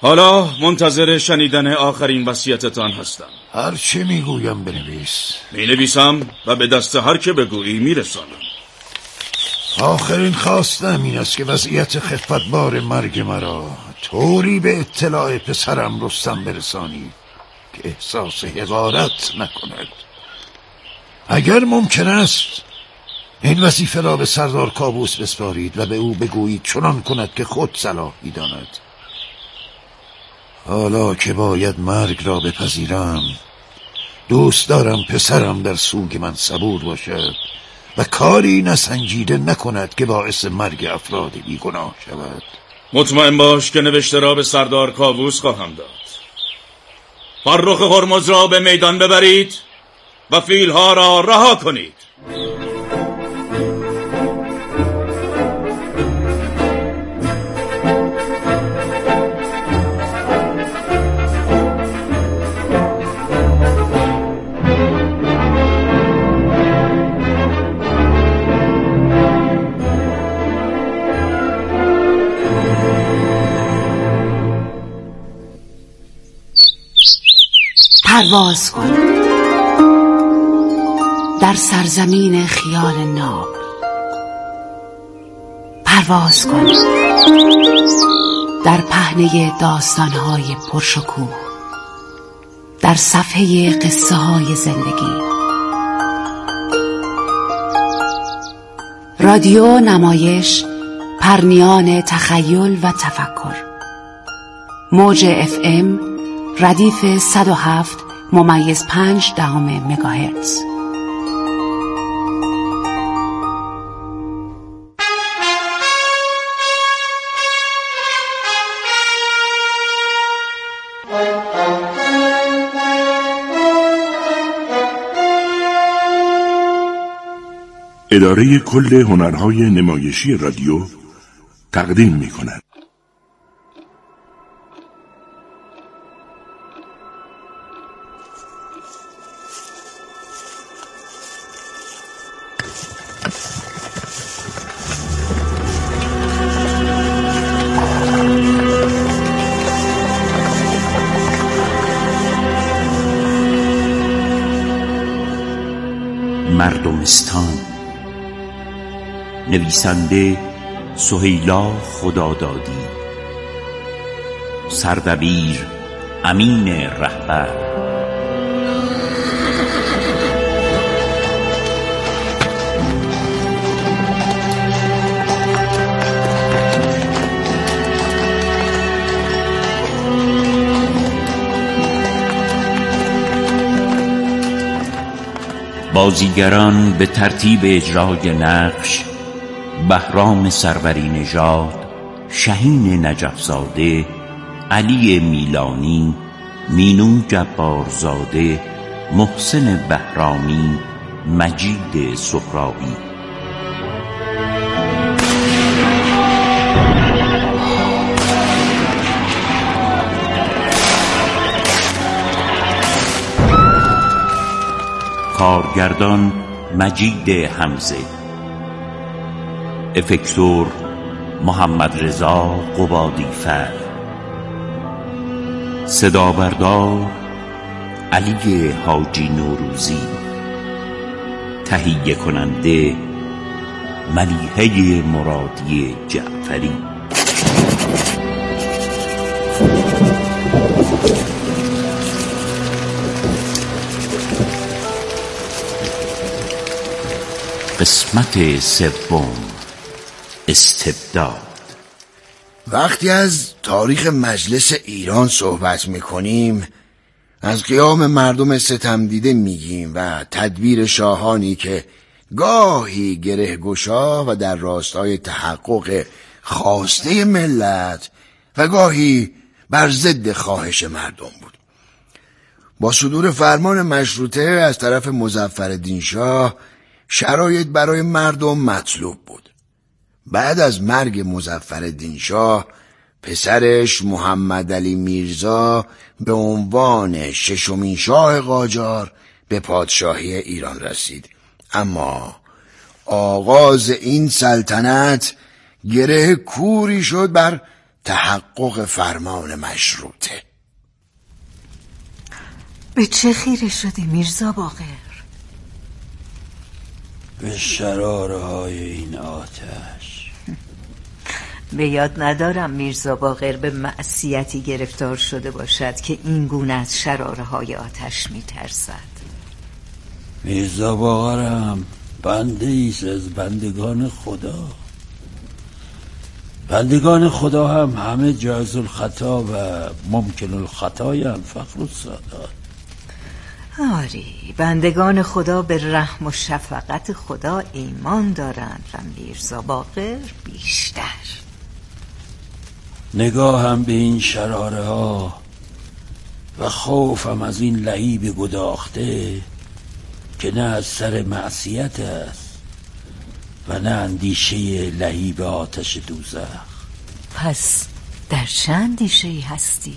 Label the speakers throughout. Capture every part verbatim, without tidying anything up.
Speaker 1: حالا منتظر شنیدن آخرین وصیتتان هستم.
Speaker 2: هر چه میگویم بنویس.
Speaker 1: مینویسم و به دست هر که بگویی میرسانم.
Speaker 2: آخرین خواستم این است که وضعیت خفتبار مرگ مرا طوری به اطلاع پسرم رستم برسانی که احساس حقارت نکند. اگر ممکن است این وظیفه را به سردار کاووس بسپارید و به او بگویید چنان کند که خود صلاح می‌داند. حالا که باید مرگ را بپذیرم، دوست دارم پسرم در سوگ من صبور باشد و کاری نسنجیده نکند که باعث مرگ افراد بیگناه شود.
Speaker 1: مطمئن باش که نوشته را به سردار کاووس خواهم داد. فرخ هرمز را به میدان ببرید و فیلها را رها کنید.
Speaker 3: پرواز کن در سرزمین خیال ناب. پرواز کن در پهنه داستانهای پرشکوه، در صفحه قصه های زندگی. رادیو نمایش پرنیان تخیل و تفکر. موج اف ام ردیف صد و هفت ممیز پنج دهم مگاهرتز.
Speaker 4: اداره کل هنرهای نمایشی رادیو تقدیم می کند.
Speaker 5: مردمستان. نویسنده سهیلا خدادادی. سردبیر امین رهبر. بازیگران به ترتیب اجرای نقش: بهرام سروری نژاد، شهین نجفزاده، علی میلانی، مینو جبارزاده، محسن بهرامی، مجید سهرابی. کارگردان مجید حمزه. افکتور محمد رضا قبادی‌فر. صدابردار علی حاجی نوروزی. تهیه کننده ملیحه مرادی جعفری. قسمت سوم: استبداد.
Speaker 6: وقتی از تاریخ مجلس ایران صحبت میکنیم، از قیام مردم ستم دیده میگیم و تدبیر شاهانی که گاهی گره گشا و در راستای تحقق خواسته ملت و گاهی بر ضد خواهش مردم بود. با صدور فرمان مشروطه از طرف مظفرالدین شاه شرایط برای مردم مطلوب بود. بعد از مرگ مظفرالدین شاه، پسرش محمد علی میرزا به عنوان ششمین شاه قاجار به پادشاهی ایران رسید. اما آغاز این سلطنت گره کوری شد بر تحقق فرمان مشروطه.
Speaker 7: به چه خیره شدی میرزا باقر؟
Speaker 8: به شراره‌های این آتش.
Speaker 7: به یاد ندارم میرزا باقر به معصیتی گرفتار شده باشد که این گونه از شراره‌های آتش میترسد.
Speaker 8: میرزا باقرم بنده ایست از بندگان خدا. بندگان خدا هم همه جایز الخطا و ممکن الخطای هم فخر السادات.
Speaker 7: آری، بندگان خدا به رحم و شفقت خدا ایمان دارند و میرزا باقر بیشتر.
Speaker 8: نگاهم به این شراره ها و خوفم از این لعیب گداخته که نه از سر معصیت است و نه اندیشه لهیب آتش دوزخ.
Speaker 7: پس در چه اندیشه ای هستی؟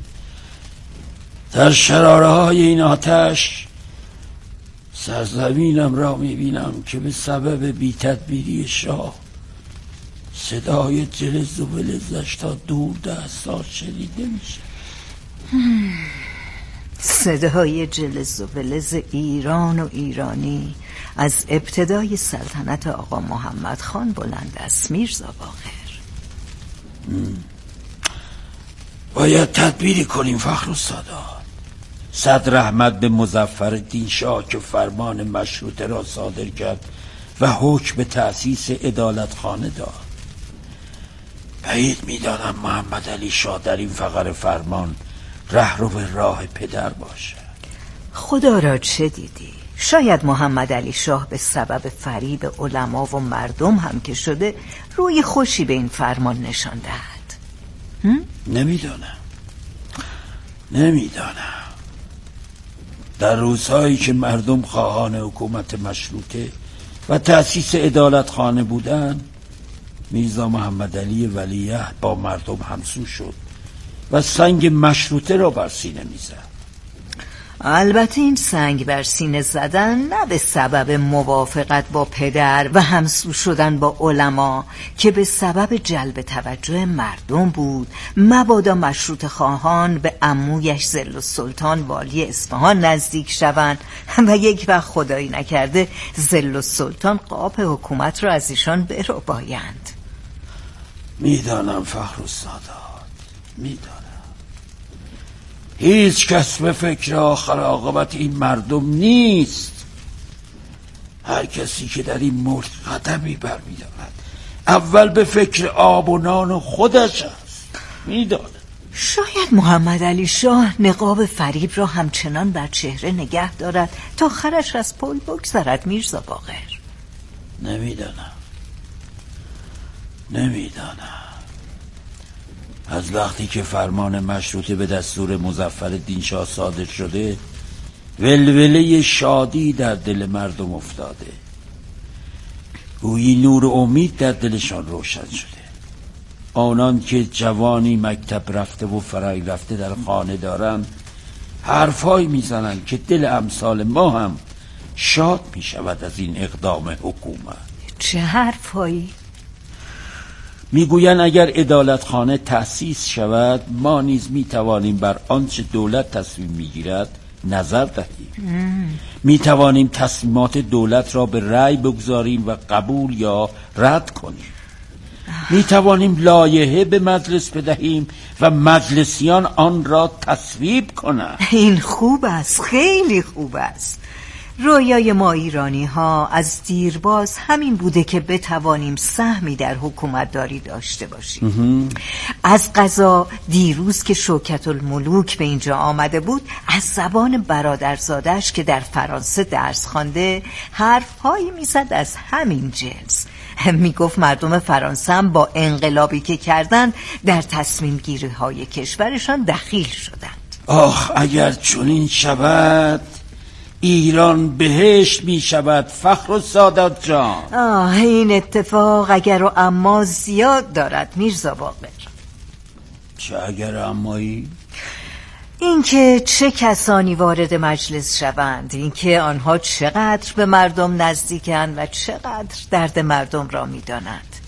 Speaker 8: در شراره های این آتش سرزمینم را میبینم که به سبب بی تدبیری شاه صدای جلز و ولزش تا دور دستار شنیده میشه.
Speaker 7: صدای جلز و ولز ایران و ایرانی از ابتدای سلطنت آقا محمد خان بلند است میرزا باقر.
Speaker 8: باید تدبیری کنیم فخر السادات. صدر احمد به مظفرالدین شاه که فرمان مشروطه را صادر کرد و حکم به تأسیس عدالتخانه داد. بعید میدانم محمد علی شاه در این فقر فرمان رهرو راه پدر باشد.
Speaker 7: خدا را چه دیدی؟ شاید محمد علی شاه به سبب فریب علما و مردم هم که شده روی خوشی به این فرمان نشان دهد.
Speaker 8: نمیدانم نمیدانم در روزهایی که مردم خواهان حکومت مشروطه و تأسیس عدالتخانه بودند، میرزا محمد علی ولیعهد با مردم همسو شد و سنگ مشروطه را بر سینه میزد.
Speaker 7: البته این سنگ بر سینه زدن نه به سبب موافقت با پدر و همسو شدن با علما که به سبب جلب توجه مردم بود، مبادا مشروط خواهان به عمویش ظل السلطان والی اصفهان نزدیک شوند و یک وقت خدایی نکرده ظل السلطان قاپ حکومت را از ایشان بربایند.
Speaker 8: میدانم فخر السادات، میدانم. هیچ کس به فکر آخر عاقبت این مردم نیست. هر کسی که در این ملک قدمی برمی‌دارد اول به فکر آب و نان و خودش است. میدانم.
Speaker 7: شاید محمد علی شاه نقاب فریب را همچنان بر چهره نگه دارد تا خرش از پل بگذرد میرزا باقر.
Speaker 8: نمیدانم نمیدانم از وقتی که فرمان مشروطه به دستور مظفرالدین شاه صادر شده، ولوله شادی در دل مردم افتاده. گویی نور و امید در دلشان روشن شده. آنان که جوانی مکتب رفته و فرنگ رفته در خانه دارند حرفایی میزنند که دل امثال ما هم شاد میشود از این اقدام حکومت.
Speaker 7: چه حرفایی؟
Speaker 8: میگویند اگر عدالتخانه تأسیس شود ما نیز میتوانیم بر آنچه دولت تصمیم میگیرد نظر دهیم. میتوانیم تصمیمات دولت را به رأی بگذاریم و قبول یا رد کنیم. میتوانیم لایحه به مجلس بدهیم و مجلسیان آن را تصویب کنند.
Speaker 7: این خوب است، خیلی خوب است. رویای ما ایرانی ها از دیرباز همین بوده که بتوانیم سهمی در حکومت داری داشته باشیم. از قضا دیروز که شوکت الملوک به اینجا آمده بود از زبان برادرزادش که در فرانسه درس خوانده حرفهایی میزد از همین جنس. میگفت مردم فرانسه هم با انقلابی که کردند در تصمیم گیری های کشورشان دخیل شدند.
Speaker 8: آخ اگر چنین شود ایران بهشت می شود فخر السادات جان.
Speaker 7: آه این اتفاق اگر و اما زیاد دارد میرزا باقر.
Speaker 8: چه اگر و امایی؟
Speaker 7: اینکه چه کسانی وارد مجلس شوند، اینکه آنها چقدر به مردم نزدیکند و چقدر درد مردم را میدانند.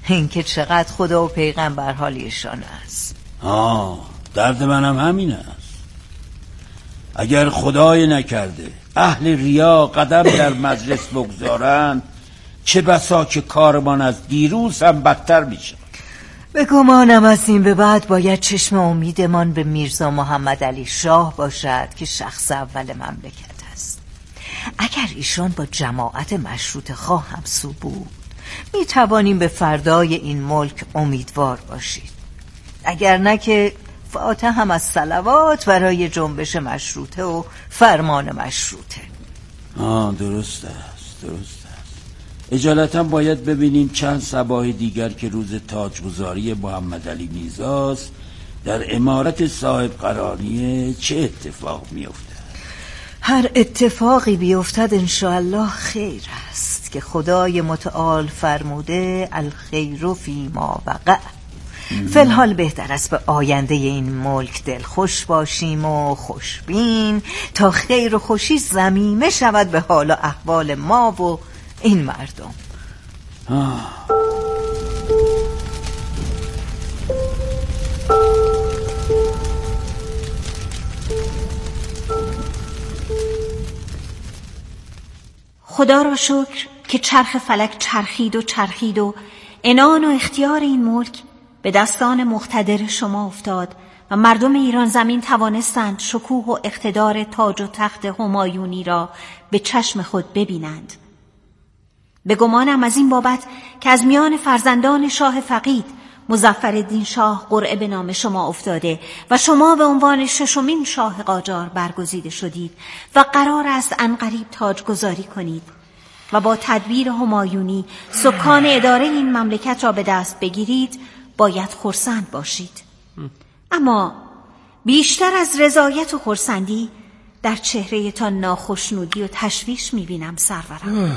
Speaker 7: اینکه چقدر خدا و پیغمبر حال ایشان است.
Speaker 8: آه درد منم همین است. اگر خدای نکرده اهل ریا قدم در مجلس بگذارند، چه بسا که کارمان از دیروز هم بدتر میشه.
Speaker 7: به گمانم از این به بعد باید چشم امیدمان به میرزا محمد علی شاه باشد که شخص اول مملکت است. اگر ایشان با جماعت مشروط خواه همسو بود، می توانیم به فردای این ملک امیدوار باشید. اگر نه که فاتح هم از صلوات برای جنبش مشروطه و فرمان مشروطه.
Speaker 8: آه درست است، درست است. اجالتا باید ببینیم چند صباح دیگر که روز تاجگذاری محمد علی میرزاست در امارت صاحب قرانیه چه اتفاق میفته.
Speaker 7: هر اتفاقی بیفتد انشاءالله خیر است که خدای متعال فرموده الخیر فی ما وقع. فی الحال بهتر است به آینده این ملک دل خوش باشیم و خوشبین تا خیر و خوشی ضمیمه شود به حال و احوال ما و این مردم.
Speaker 8: آه.
Speaker 9: خدا را شکر که چرخ فلک چرخید و چرخید و عنان و اختیار این ملک به دستان مقتدر شما افتاد و مردم ایران زمین توانستند شکوه و اقتدار تاج و تخت همایونی را به چشم خود ببینند. به گمانم از این بابت که از میان فرزندان شاه فقید مظفرالدین شاه قرعه به نام شما افتاده و شما به عنوان ششمین شاه قاجار برگزیده شدید و قرار است عنقریب تاجگذاری کنید و با تدبیر همایونی سکان اداره این مملکت را به دست بگیرید، باید خرسند باشید. اما بیشتر از رضایت و خرسندی در چهره تا ناخشنودی و تشویش میبینم سرورم.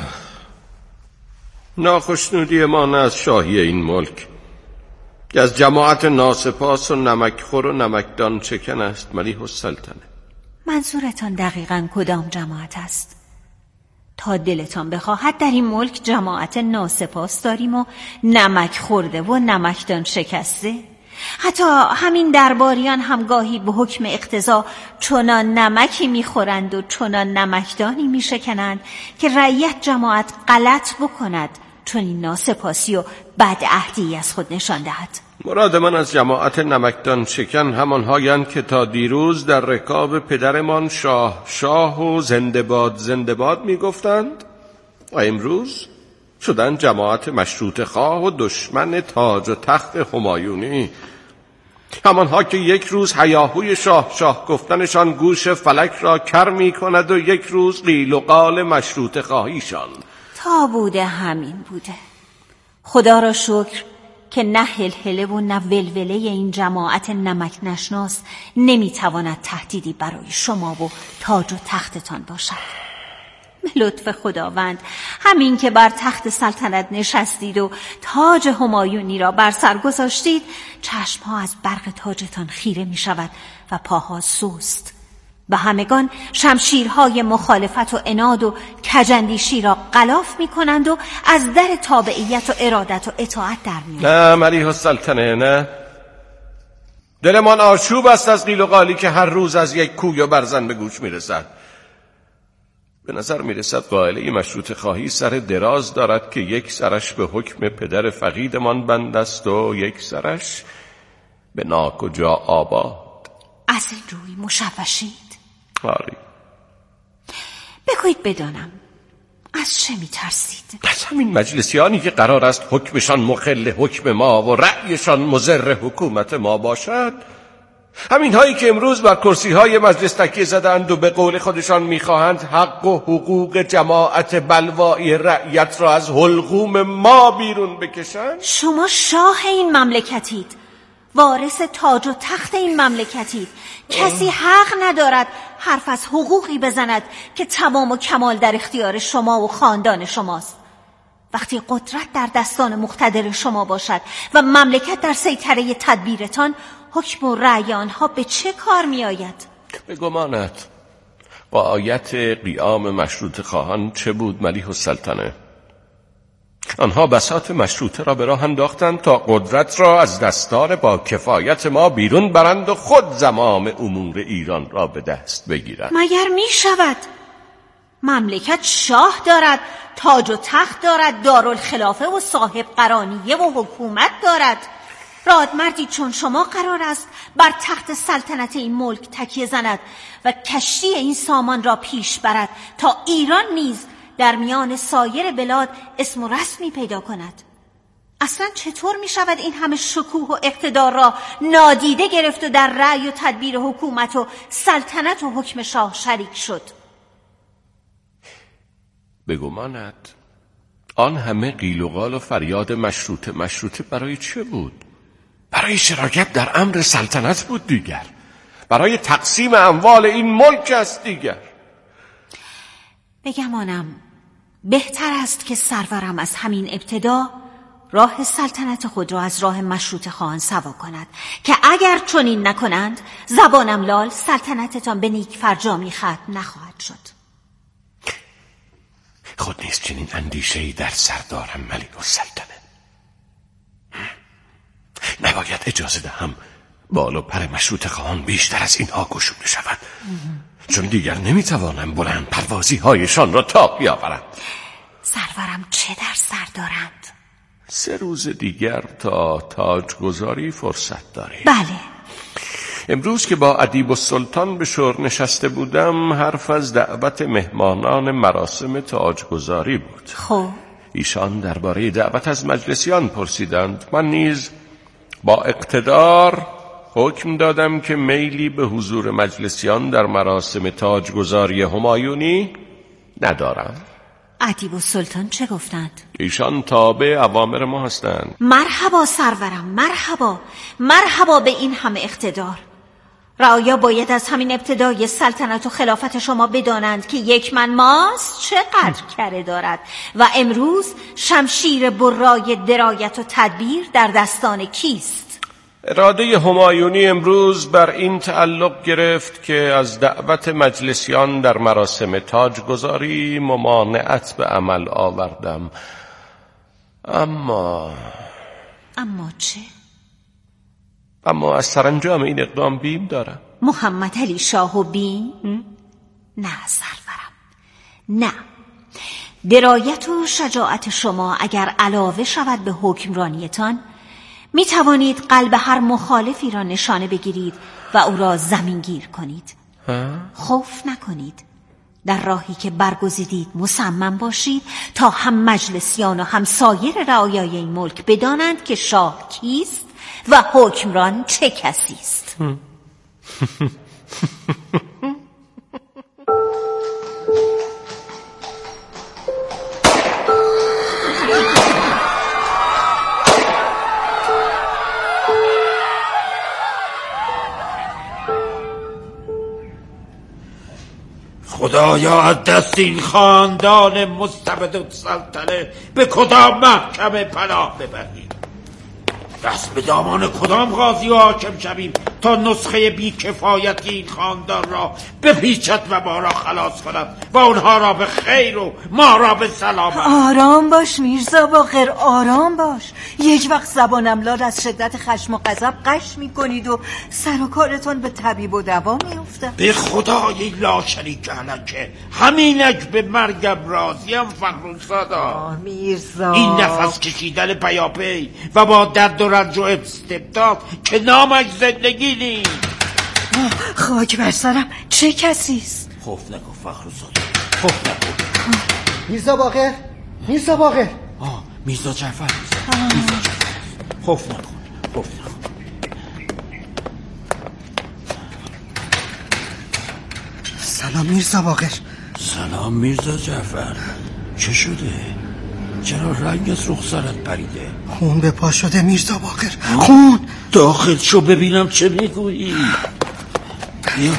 Speaker 10: ناخشنودی ما نه از شاهی این ملک که از جماعت ناسپاس و نمکخور و نمکدان چکن است ملیح السلطنه.
Speaker 9: منظورتان دقیقاً کدام جماعت است؟ تا دلتان بخواهد در این ملک جماعت ناسپاس داریم و نمک خورده و نمکدان شکسته. حتی همین درباریان هم گاهی به حکم اقتضا چنان نمکی میخورند و چنان نمکدانی میشکنند که رعیت جماعت غلط بکند چون این ناسپاسی و بدعهدی از خود نشان دهد.
Speaker 10: مراد من از جماعت نمکدان شکن همانهایند که تا دیروز در رکاب پدرمان شاه شاه و زنده باد زنده باد میگفتند و امروز شدن جماعت مشروط خواه و دشمن تاج و تخت همایونی. همانها که یک روز هیاهوی شاه شاه گفتنشان گوش فلک را کر می کند و یک روز قیل و قال مشروط خواهیشان.
Speaker 9: تا بوده همین بوده. خدا را شکر که نه هلهله و نه ولوله این جماعت نمک نشناس نمیتواند تهدیدی برای شما و تاج و تختتان باشد. به لطف خداوند همین که بر تخت سلطنت نشستید و تاج همایونی را بر سر گذاشتید، چشمها از برق تاجتان خیره می شود و پاها سست و همگان شمشیرهای مخالفت و عناد و کجندیشی را غلاف می کنند و از در تابعیت و ارادت و اطاعت در می آیند.
Speaker 10: نه ملیح السلطنه، نه. دلمان آشوب است از قیل و قالی که هر روز از یک کوی و برزن به گوش می رسد. به نظر می رسد قائله مشروط خواهی سر دراز دارد که یک سرش به حکم پدر فقیدمان بند است و یک سرش به ناکجا آباد.
Speaker 9: از این روی مشوشید؟
Speaker 10: آری.
Speaker 9: بگویید بدانم از چه می ترسید؟
Speaker 10: از همین مجلسیانی که قرار است حکمشان مخل حکم ما و رأیشان مضر حکومت ما باشد. همین هایی که امروز بر کرسی های مجلس تکیه زدند و به قول خودشان میخواهند حق و حقوق جماعت بلوایی رعیت را از حلقوم ما بیرون بکشند.
Speaker 9: شما شاه این مملکتید، وارث تاج و تخت این مملکتید. کسی حق ندارد حرف از حقوقی بزند که تمام و کمال در اختیار شما و خاندان شماست. وقتی قدرت در دستان مقتدر شما باشد و مملکت در سیطره تدبیرتان، حکم و رأی آنها به چه کار می آید؟
Speaker 10: به گمانت با آیت قیام مشروط خواهان چه بود ملیح السلطنه؟ آنها بساط مشروطه را به راه انداختند تا قدرت را از دستار با کفایت ما بیرون برند و خود زمام امور ایران را به دست بگیرند.
Speaker 9: مگر می شود؟ مملکت شاه دارد، تاج و تخت دارد، دارالخلافه و صاحب قرانیه و حکومت دارد. رادمردی چون شما قرار است بر تخت سلطنت این ملک تکیه زند و کشتی این سامان را پیش برد تا ایران نیز در میان سایر بلاد اسم و رسمی پیدا کند. اصلا چطور می شود این همه شکوه و اقتدار را نادیده گرفت و در رأی و تدبیر حکومت و سلطنت و حکم شاه شریک شد؟
Speaker 10: به گمانت آن همه قیل و قال و فریاد مشروطه مشروطه برای چه بود؟ برای شراکت در امر سلطنت بود دیگر، برای تقسیم اموال این ملک است دیگر.
Speaker 9: بگمانم بهتر است که سرورم از همین ابتدا راه سلطنت خود را از راه مشروطه خواهان سوا کند که اگر چنین نکنند زبانم لال سلطنتتان به نیک فرجامی ختم نخواهد شد.
Speaker 10: خود نیز چنین اندیشه‌ای در سر دارم ملک السلطنه. نباید اجازه دهم بال و پر مشروطه خواهان بیشتر از اینها گشوده شود، چون دیگر نمیتوانم بلند پروازی هایشان را تاب بیاورم.
Speaker 9: سرورم چه در سر دارند؟
Speaker 10: سه روز دیگر تا تاجگذاری فرصت داریم.
Speaker 9: بله.
Speaker 10: امروز که با ادیب السلطان به شور نشسته بودم حرف از دعوت مهمانان مراسم تاجگذاری بود.
Speaker 9: خب
Speaker 10: ایشان درباره دعوت از مجلسیان پرسیدند. من نیز با اقتدار حکم دادم که میلی به حضور مجلسیان در مراسم تاجگذاری همایونی ندارم.
Speaker 9: ادیب السلطان چه گفتند؟
Speaker 10: ایشان تابع اوامر ما هستند.
Speaker 9: مرحبا سرورم، مرحبا، مرحبا به این همه اقتدار. رعایا باید از همین ابتدای سلطنت و خلافت شما بدانند که یک من ماست چقدر کره دارد و امروز شمشیر برای درایت و تدبیر در دستان کیست؟
Speaker 10: اراده همایونی امروز بر این تعلق گرفت که از دعوت مجلسیان در مراسم تاجگذاری ممانعت به عمل آوردم. اما
Speaker 9: اما چه؟
Speaker 10: اما از سرانجام این اقدام بیم دارم.
Speaker 9: محمد علی شاه و بیم؟ نه سرورم، نه. درایت و شجاعت شما اگر علاوه شود به حکمرانیتان می توانید قلب هر مخالفی را نشانه بگیرید و او را زمین گیر کنید. خوف نکنید. در راهی که برگزیدید مصمم باشید تا هم مجلسیان و هم سایر رعایای این ملک بدانند که شاه کیست و حکمران چه کسی است.
Speaker 2: خدایا از دست این خاندان مستبد السلطنه به کدام محکمه پناه ببریم؟ دست به دامان کدام قاضی و حاکم شویم تا نسخه بیکفایتی این خاندان را بپیچد و ما را خلاص کند و اونها را به خیر و ما را به سلامت؟
Speaker 7: آرام باش میرزا باقر، آرام باش. یک وقت زبانم لال از شدت خشم و غضب قش میکنید و سر و کارتان به طبیب و دوا میافتد.
Speaker 2: به خدای لا شریک له که همینک به مرگم راضیم فخرالسادا.
Speaker 7: میرزا
Speaker 2: این نفس کشیدن پیاپی و با درد و رنج و استبداد که نامش زندگی نیست.
Speaker 7: خاک بر سرم، چه کسیست؟
Speaker 8: خوف نکن فخرالسادا، خوف نکن.
Speaker 11: میرزا باقر، میرزا باقر.
Speaker 8: آه میرزا جعفر، میرزا جعفر. خوف نکن، خوف نکن.
Speaker 11: سلام میرزا باقر.
Speaker 8: سلام میرزا جعفر. چه شده؟ چرا رنگ از رخسارت پریده؟
Speaker 11: خون به پا شده میرزا باقر، خون.
Speaker 8: داخل شو ببینم چه میگویی. بیا.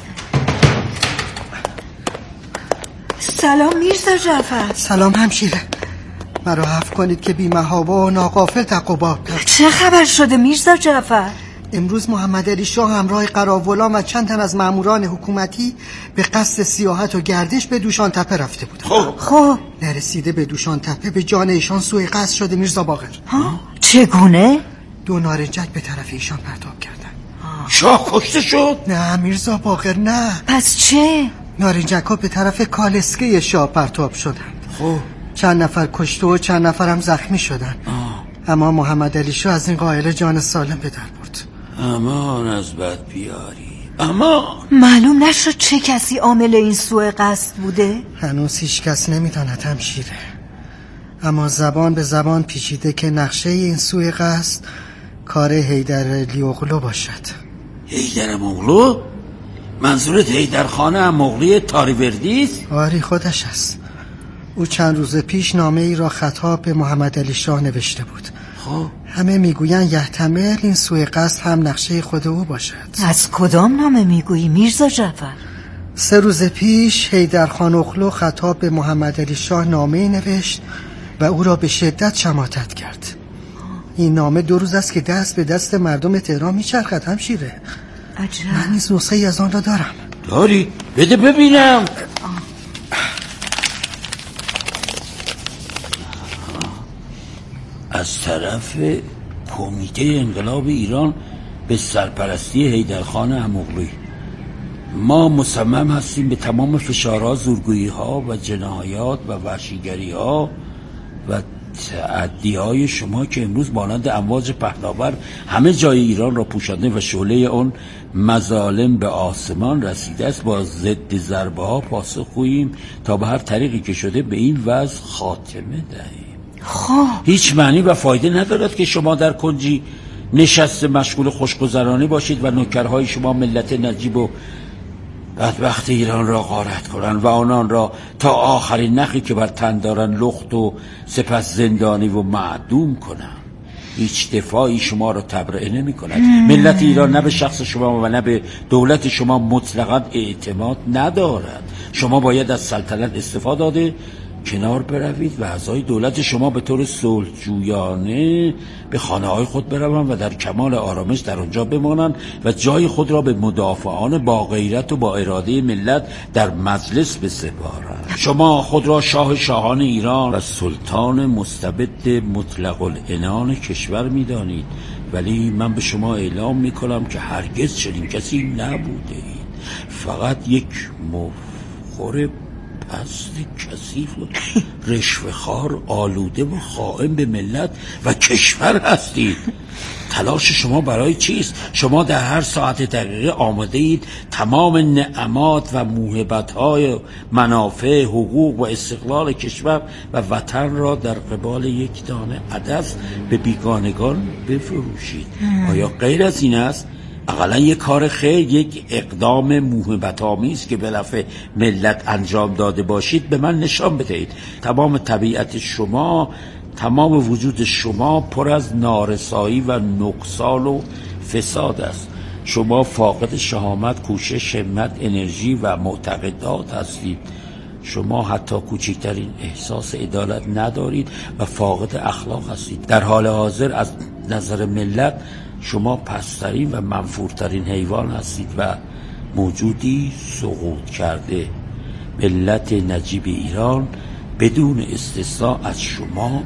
Speaker 7: سلام میرزا جعفر.
Speaker 11: سلام همشیره. مرا عفو کنید که بی محابا و ناغافل تقوباب کرد.
Speaker 7: چه خبر شده میرزا جعفر؟
Speaker 11: امروز محمد علی شاه همراه قراولان و چند تن از ماموران حکومتی به قصد سیاحت و گردش به دوشان تپه رفته بودند.
Speaker 7: خب خب
Speaker 11: نرسیده به دوشان تپه به جان ایشان سوء قصد شده میرزا باقر.
Speaker 7: ها؟ چگونه؟
Speaker 11: دو نارنجک به طرف ایشان پرتاب کردن.
Speaker 8: شاه کشته شد؟
Speaker 11: نه میرزا باقر نه.
Speaker 7: پس چه؟
Speaker 11: نارنجک ها به طرف کالسکه شاه پرتاب شدند.
Speaker 8: خب
Speaker 11: چند نفر کشته و چند نفر هم زخمی شدن.
Speaker 8: آه.
Speaker 11: اما محمد علی شاه از این قائله جان سالم به در برد.
Speaker 8: امان از بد بیاری. اما
Speaker 7: معلوم نشد چه کسی عامل این سوء قصد بوده؟
Speaker 11: هنوز هیچ کس نمیداند همشیره، اما زبان به زبان پیچیده که نقشه این سوء قصد کار حیدر لیوغلو باشد.
Speaker 8: حیدر مغلو؟ منظورت حیدر خان امغلی تاریوردی است؟
Speaker 11: آری خودش است. او چند روز پیش نامه ای را خطاب به محمد علی شاه نوشته بود.
Speaker 8: خب
Speaker 11: همه میگویند یحتمل این سوء قصد هم نقشه خود او باشد.
Speaker 7: از کدام نامه میگویی میرزا جعفر؟
Speaker 11: سه روز پیش حیدر خان اغلو خطاب به محمد علی شاه نامه نوشت و او را به شدت شماتت کرد. این نامه دو روز است که دست به دست مردم تهران میچرخد همشیره.
Speaker 7: عجب.
Speaker 11: من نیز نسخه ای از آن را دارم.
Speaker 8: داری؟ بده ببینم. از طرف کمیته انقلاب ایران به سرپرستی حیدر خان امغلی، ما مصمم هستیم به تمام فشارها، زورگویی‌ها و جنایات و وحشیگری‌ها و تعدی‌های شما که امروز مانند امواج پهناور همه جای ایران را پوشانده و شعله اون مظالم به آسمان رسیده است، با ضد ضربه‌ها پاسخ گوییم تا به هر طریقی که شده به این وضع خاتمه دهیم.
Speaker 7: خب
Speaker 8: هیچ معنی و فایده ندارد که شما در کنجی نشست مشغول خوشگذرانی باشید و نوکرهای شما ملت نجیب و بدبخت ایران را غارت کنند و آنان را تا آخرین نخی که بر تن دارند لخت و سپس زندانی و معدوم کنند. هیچ دفاعی شما را تبرئه نمی کند. ملت ایران نه به شخص شما و نه به دولت شما مطلقاً اعتماد ندارد. شما باید از سلطنت استفاده داده کنار بروید و اعضای دولت شما به طور صلح‌جویانه به خانه‌های خود بروند و در کمال آرامش در آنجا بمانند و جای خود را به مدافعان با غیرت و با اراده ملت در مجلس بسپارند. شما خود را شاه شاهان ایران و سلطان مستبد مطلق العنان کشور می‌دانید، ولی من به شما اعلام می‌کنم که هرگز چنین کسی نبوده اید. فقط یک مفخر پست کثیف و رشوه‌خوار آلوده و خائن به ملت و کشور هستید. تلاش شما برای چیست؟ شما در هر ساعت دقیقه آماده اید تمام نعمات و موهبت‌های منافع، حقوق و استقلال کشور و وطن را در قبال یک دانه عدس به بیگانگان بفروشید. آیا غیر از این است؟ اقلا یک کار خیر، یک اقدام موهبت‌آمیز که به نفع ملت انجام داده باشید به من نشان بدهید. تمام طبیعت شما، تمام وجود شما پر از نارسایی و نقصان و فساد است. شما فاقد شهامت، کوشش، همت، انرژی و معتقدات هستید. شما حتی کوچکترین احساس عدالت ندارید و فاقد اخلاق هستید. در حال حاضر از نظر ملت شما پسترین و منفورترین حیوان هستید و موجودی سقوط کرده. ملت نجیب ایران بدون استثناء از شما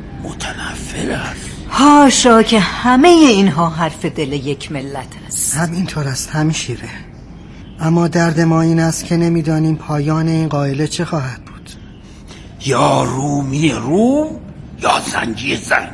Speaker 8: متنفر است.
Speaker 7: هاشا که همه اینها حرف دل یک ملت است.
Speaker 11: همینطور است همشیره، اما درد ما این است که نمیدانیم پایان این قائله چه خواهد بود.
Speaker 8: یا رومی روم یا زنگی زنگ.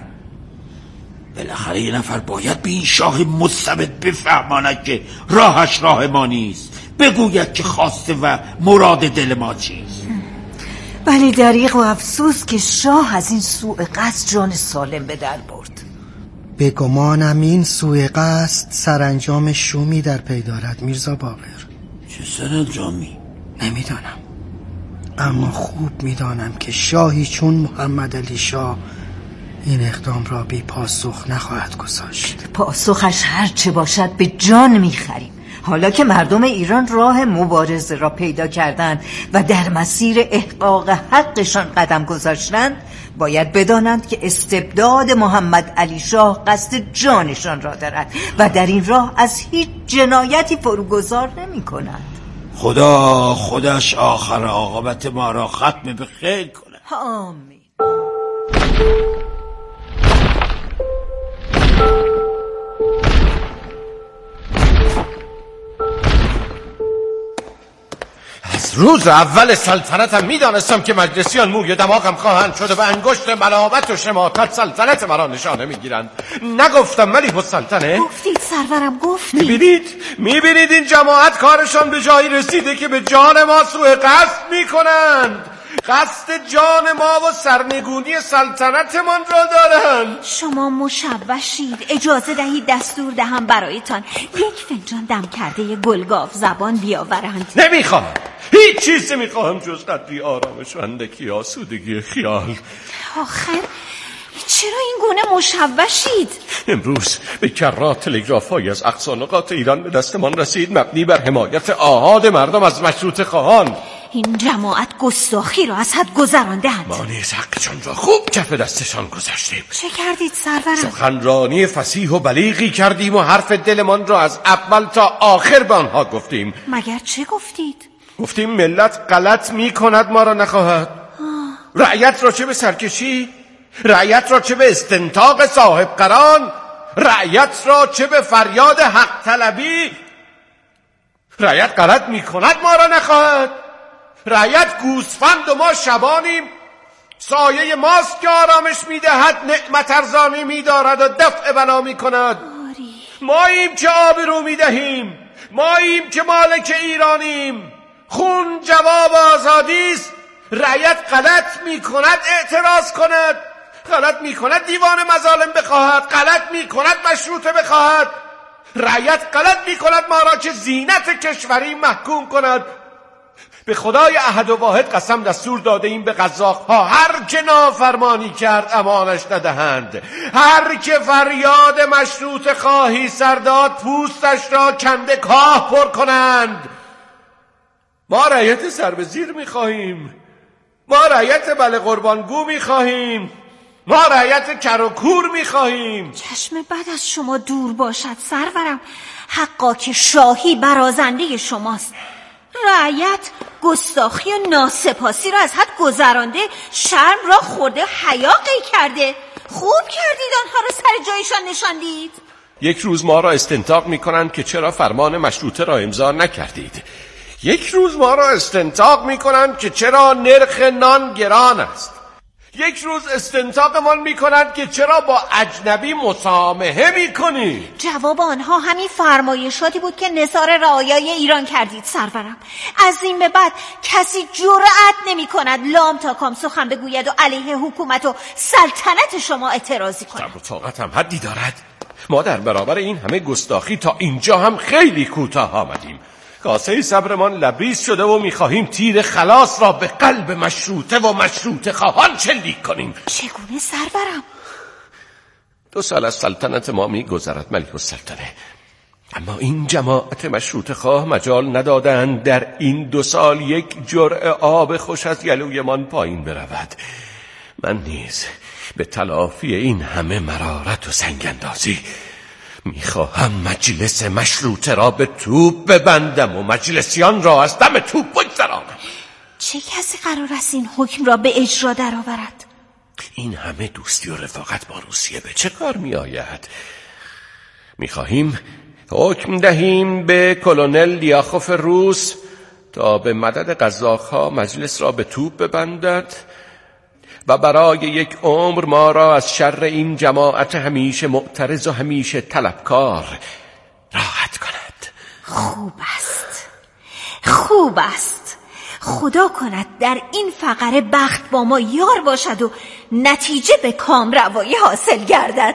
Speaker 8: بالاخره یه نفر باید به این شاه مستبد بفهماند که راهش راه ما نیست، بگوید که خواسته و مراد دل ما چیست.
Speaker 7: ولی دریغ و افسوس که شاه از این سوء قصد جان سالم به در برد.
Speaker 11: به گمانم این سوء قصد سرانجام شومی در پی دارد میرزا باقر.
Speaker 8: چه سرانجامی؟
Speaker 11: نمیدانم، اما خوب میدانم که شاهی چون محمد علی شاه این اقدام را بی پاسخ نخواهد گذاشت.
Speaker 7: پاسخش هر چه باشد به جان میخریم. حالا که مردم ایران راه مبارزه را پیدا کردند و در مسیر احقاق حقشان قدم گذاشتند، باید بدانند که استبداد محمد علی شاه قصد جانشان را دارد و در این راه از هیچ جنایتی فروگذار نمی کند.
Speaker 8: خدا خودش آخر عاقبت ما را ختم به خیر کند.
Speaker 7: آمین.
Speaker 10: از روز اول سلطنتم میدانستم که مجلسیان موی دماغم خواهند شده و انگشت ملامت و شماتت سلطنت مرا نشانه میگیرند. نگفتم ولی السلطنه؟
Speaker 9: گفتید سرورم، گفتید.
Speaker 10: میبینید میبینید این جماعت کارشان به جایی رسیده که به جان ما سوء قصد میکنند. قصد جان ما و سرنگونی سلطنتمان را دارند.
Speaker 9: شما مشوشید. اجازه دهید دستور دهم برایتان یک فنجان دم کرده گلگاو زبان بیاورند.
Speaker 10: نمیخواهم، هیچ چیز نمیخواهم جز قدری آرامش و اندکی آسودگی خیال.
Speaker 9: آخر چرا این گونه مشوشید؟
Speaker 10: امروز به کرات تلگراف‌هایی از اقصا نقاط ایران به دستمان رسید مبنی بر حمایت آحاد مردم از مشروطه خواهان.
Speaker 9: این جماعت گستاخی را از حد گذراندند.
Speaker 10: ما نیز حقشان را خوب کف دستشان گذاشتیم.
Speaker 9: چه کردید سرورم؟
Speaker 10: سخنرانی فصیح و بلیغی کردیم و حرف دلمان را از اول تا آخر به آنها گفتیم.
Speaker 9: مگر چه گفتید؟
Speaker 10: گفتیم ملت غلط می کند ما را نخواهد. رعیت را چه به سرکشی، رعیت را چه به استنطاق صاحب قران، رعیت را چه به فریاد حق طلبی. رعیت غلط می کند ما را نخواهد. رعیت گوسفند و ما شبانیم. سایه ماست که آرامش می دهد، نعمت ارزانی می دارد و دفع بلا می کند. ماییم که آبرو می دهیم، ماییم که مالک ایرانیم. خون جواب آزادی است. رعیت غلط می کند اعتراض کند، غلط می کند دیوان مظالم بخواهد، غلط می کند مشروطه بخواهد. رعیت غلط می کند ما را که زینت کشوری محکوم کند. به خدای احد و واحد قسم دستور داده ایم به قزاق‌ها هر که نافرمانی کرد امانش ندهند. هر که فریاد مشروطه خواهی سرداد پوستش را کنده کاه پر کنند. ما رعیت سر به زیر می‌خواهیم، ما رعیت بله قربانگو می‌خواهیم، ما رعیت کر و کور می‌خواهیم.
Speaker 9: چشم بد از شما دور باشد سرورم. حقا که شاهی برازنده شماست. رعیت گستاخی و ناسپاسی را از حد گذرانده، شرم را خورده، حیا قی کرده. خوب کردید آنها را سر جایشان نشاندید.
Speaker 10: یک روز ما را استنتاق می‌کنند که چرا فرمان مشروطه را امضا نکردید. یک روز ما را استنتاق می‌کنند که چرا نرخ نان گران است. یک روز استنتاقمان می‌کنند که چرا با اجنبی مسامحه می‌کنید.
Speaker 9: جواب آنها همین فرمایشاتی بود که نثار رعایای ایران کردید سرورم. از این به بعد کسی جرأت نمی‌کند لام تا کام سخن بگوید و علیه حکومت و سلطنت شما اعتراضی کند.
Speaker 10: صبر و طاقت هم حدی دارد. ما در برابر این همه گستاخی تا اینجا هم خیلی کوتاه آمدیم. کاسه صبرمان لبریز شده و میخواهیم تیر خلاص را به قلب مشروطه و مشروطه خواهان شلیک کنیم.
Speaker 9: چگونه سرورم؟
Speaker 10: دو سال از سلطنت ما میگذرد ملک السلطنه، اما این جماعت مشروطه خواه مجال ندادند در این دو سال یک جرعه آب خوش از گلویمان پایین برود. من نیز به تلافی این همه مرارت و سنگاندازی میخواهم مجلس مشروطه را به توپ ببندم و مجلسیان را از دم توپ بگذرانم.
Speaker 9: چه کسی قرار است این حکم را به اجرا درآورد؟
Speaker 10: این همه دوستی و رفاقت با روسیه به چه کار می آید؟ میخواهیم حکم دهیم به کلونل لیاخوف روس تا به مدد قزاق‌ها مجلس را به توپ ببندد و برای یک عمر ما را از شر این جماعت همیشه معترض و همیشه طلبکار راحت کند.
Speaker 9: خوب است، خوب است. خدا کند در این فقره بخت با ما یار باشد و نتیجه به کامروایی حاصل گردد.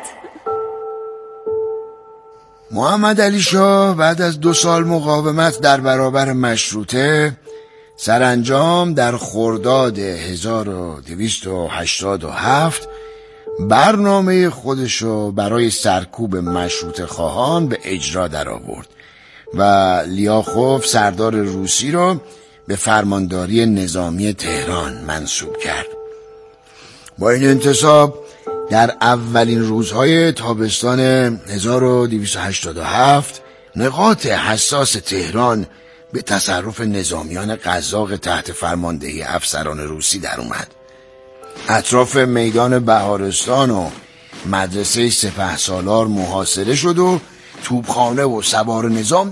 Speaker 6: محمد علی شاه بعد از دو سال مقاومت در برابر مشروطه سرانجام در خرداد هزار و دویست و هشتاد و هفت برنامه خودشو برای سرکوب مشروطه خواهان به اجرا در آورد و لیاخوف سردار روسی را به فرمانداری نظامی تهران منصوب کرد. با این انتصاب در اولین روزهای تابستان هزار و دویست و هشتاد و هفت نقاط حساس تهران به تصرف نظامیان قزاق تحت فرماندهی افسران روسی در اومد. اطراف میدان بهارستان و مدرسه سپهسالار محاصره شد و توپخانه و سوار نظام